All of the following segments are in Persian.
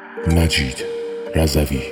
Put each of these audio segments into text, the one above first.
مجید رضوی.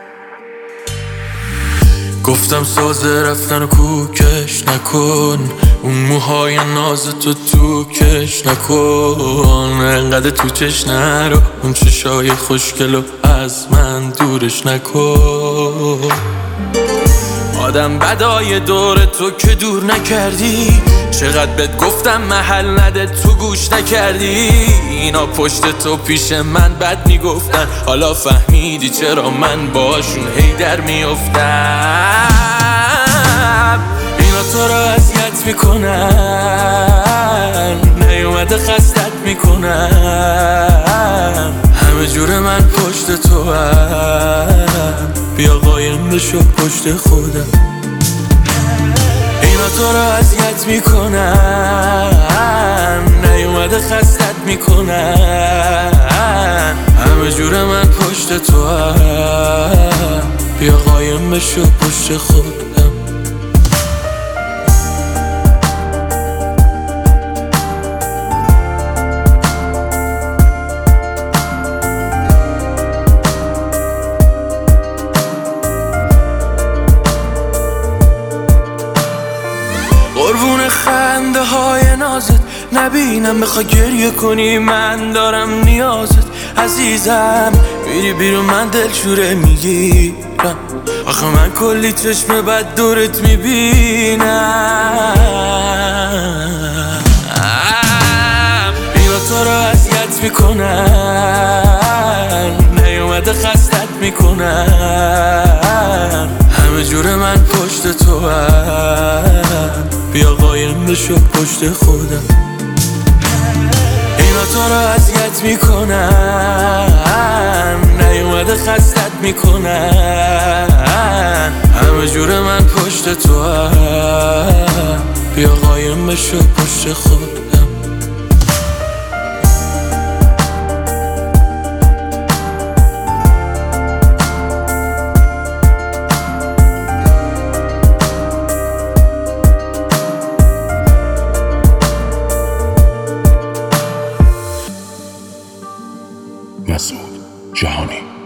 گفتم سازه رفتن و کوکش نکن، اون موهای ناز تو کش نکن، انقدر تو چش نرو، اون چشای خوشگلو از من دورش نکن. آدم بدای دور تو که دور نکردی، چقدر بهت گفتم محل نده تو گوش نکردی. اینا پشت تو پیش من بد میگفتن، حالا فهمیدی چرا من باشون هی در میافتم. اینا تو رو اذیت میکنن، نیومده خستت میکنن، همه جور من پشت تو هم، بیا قایم بشو پشت خودم. اینا تو رو اذیت میکنن، نیومده خستت میکنن، همه جور من پشت تو هم، بیا قایم بشو پشت خودم. قربون خنده های نازت نبینم، بخوای گریه کنی من دارم نیازت. عزیزم میری بیرون من دلشوره میگیرم، آخه من کلی چشم بد دورت میبینم. اینا تو رو اذیت میکنن، نیومده خستت میکنن، همه جور من پشت تو هم، بیا قایم بشو پشت خودم. اینا تو رو اذیت میکنن، نیومده خستت میکنن، همه جور من پشت تو هم، بیا قایم بشو پشت خودم. مسعود جهانی.